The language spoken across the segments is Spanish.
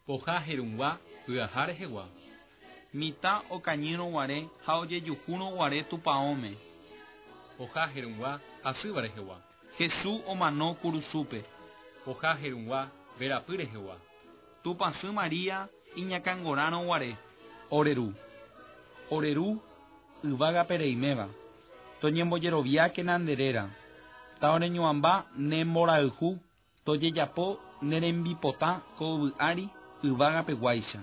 Poha herungua pyaha rehegua. Mitã okañyrõ guare ha ojejuhúrõ guare tupãóme. Poha herungua hasýva rehegua. Jesús omano kurusúpe. Poha herungua verapy rehegua. Tupãsy Maria iñakãngorãrõ guare. Oreru. Oreru yvágape reiméva. Toñembojeroviáke nanderera. Taoreñoãmba nemborayhu. Tojejapo nerembipotã ko yvy'ári yvágapeguáicha.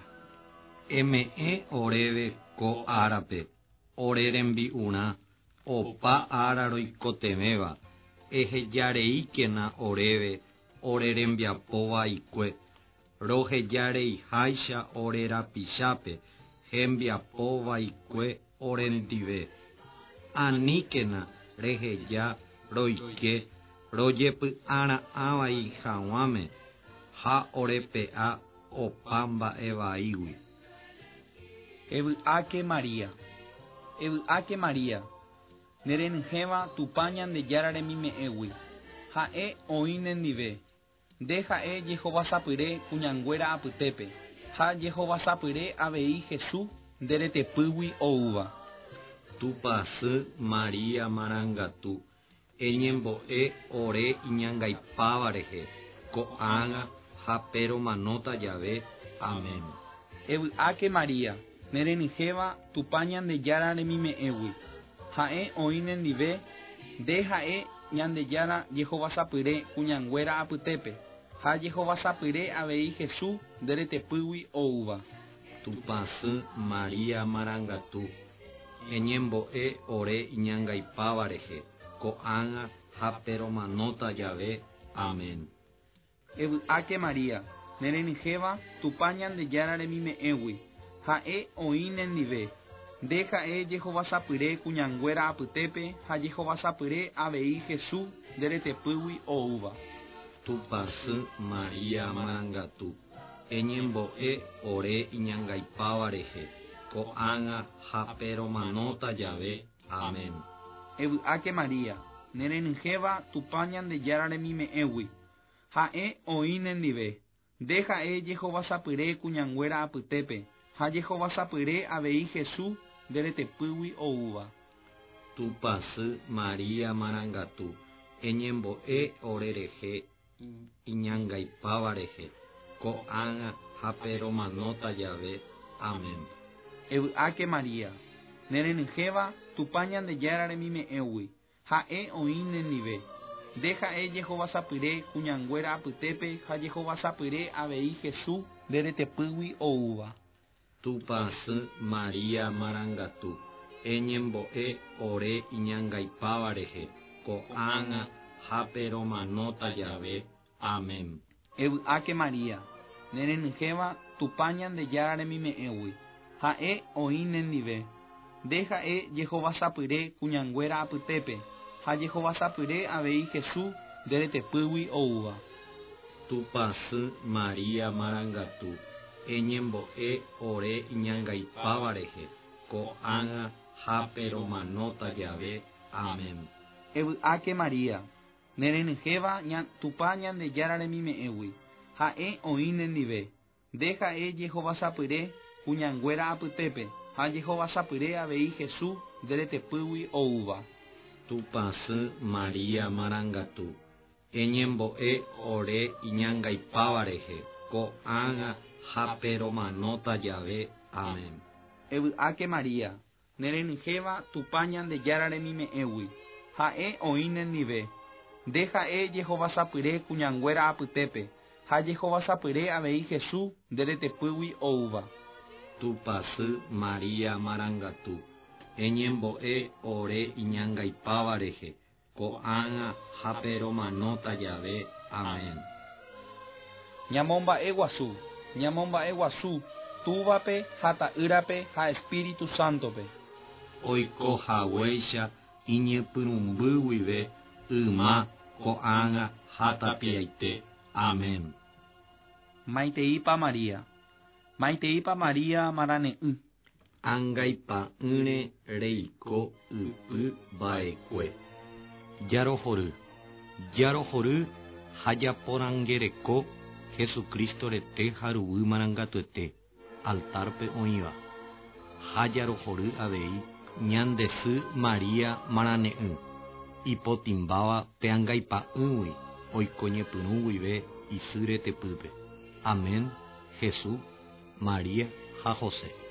Eme'ẽ oréve ko árape. Ore rembi'urã. Opa ára roikoteméva. Ehejareíkena oréve ore rembiapovaikue. Rohejareiháicha ore rapichápe hembiapovaikue orendive. Aníkena reheja roike rojepy'ara'ãvai hag̃uáme ha orepe'a opa mba'evaígui. Evy'áke Maria. Evy'áke Maria. Nerenyhẽva Tupã Ñandejára remime'ẽgui. Ha'e oĩ nendive. Nde ha'e jehovasapyre kuñanguéra apytépe. Ha jehovasapyre avei Jesús nderetepýgui oúva. Tupãsy Maria marangatu. Eñembo'e ore iñangaipáva rehe. Ko'ág̃a ha peromanóta jave. Amén. Evy'áke Maria. Nerenyhẽva Tupã Ñandejára remime'ẽgui. Ha'e oĩ nendive. Nde ha'e Ñandejára jehovasapyre kuñanguéra apytépe. Ha jehovasapyre avei Jesús nderetepýgui oúva. Tupãsy Maria marangatu. Eñembo'e ore iñangaipáva rehe. Ko'ág̃a ha peromanóta jave. Amén. Evy'áke Maria. Nerenyhẽva Tupã Ñandejára remime'ẽgui. Ha'e oĩ nendive. Nde ha'e jehovasapyre kuñanguéra apytépe ha jehovasapyre avei Jesús nderetepýgui oúva. Tupãsy Maria marangatu. Eñembo'e ore iñangaipáva rehe. Ko'ág̃a ha peromanóta jave. Amén. Evy'áke Maria. Nerenyhẽva Tupã Ñandejára remime'ẽgui. Ha'e oĩ nendive. Nde ha'e jehovasapyre kuñanguéra apytépe ha jehovasapyre avei Jesús nderetepýgui oúva. Tupãsy Maria marangatu. Eñembo'e ore rehe iñangaipáva rehe. Ko'ág̃a ha peromanóta jave. Amén. Evy'áke Maria. Nerenyhẽva Tupã Ñandejára remime'ẽgui. Ha'e oĩ nendive. Nde ha'e jehovasapyre kuñanguéra apytépe ha jehovasapyre avei Jesús nderetepýgui oúva. Tupãsy Maria marangatu. Eñembo'e ore iñangaipáva rehe. Ko'ág̃a ha peromanóta jave. Amén. Evy'áke Maria. Nerenyhẽva Tupã Ñandejára remime'ẽgui. Ha'e oĩ nendive. Nde ha'e jehovasapyre kuñanguéra apytépe ha jehovasapyre avei Jesús nderetepýgui oúva. Tupãsy Maria marangatu. Eñembo'e ore iñangaipáva rehe. Ko'ág̃a ha peromanóta jave. Amén. Evy'áke Maria. Nerenyhẽva Tupã Ñandejára remime'ẽgui. Ha'e oĩ nendive. Nde ha'e jehovasapyre kuñanguéra apytépe ha jehovasapyre avei Jesús nderetepýgui oúva. Tupãsy Maria marangatu. Eñembo'e ore iñangaipáva rehe. Ko'ág̃a ha peromanóta jave. Amén. Evy'áke Maria. Nerenyhẽva Tupã Ñandejára remime'ẽgui. Ha'e oĩ nendive. Nde ha'e jehovasapyre kuñanguéra apytépe ha jehovasapyre avei Jesús nderetepýgui oúva. Tupãsy Maria marangatu. Eñembo'e ore iñangaipáva rehe. Ko'ág̃a ha peromanóta jave. Amén. Ñamomba'e guasu. Ñamomba'e guasu. Túvape ha ta'ýrape ha Espíritu Sántope. Oikohaguéicha iñepyrũmbýguive yma ko'ág̃a ha tapiaite. Amén. Maiteipa Maria. Maiteipa Maria marane'ỹ. Angaipa'ỹre reiko ypy mba'ekue. Jarohory. Jarohory ha japorãngereko Jesucristo rete haruvy marangatuete altarpe oĩva. Ha jarohory avei ñandesy Maria marane'ỹ ipotimváva peãngaipa'ỹgui oiko ñepyrũ guive isy retepýpe. Amén. Jesús, María ha José.